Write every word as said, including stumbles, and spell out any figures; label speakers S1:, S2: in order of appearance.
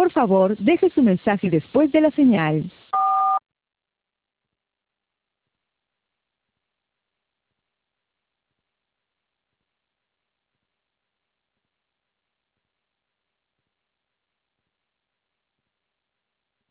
S1: Por favor, deje su mensaje después de la señal.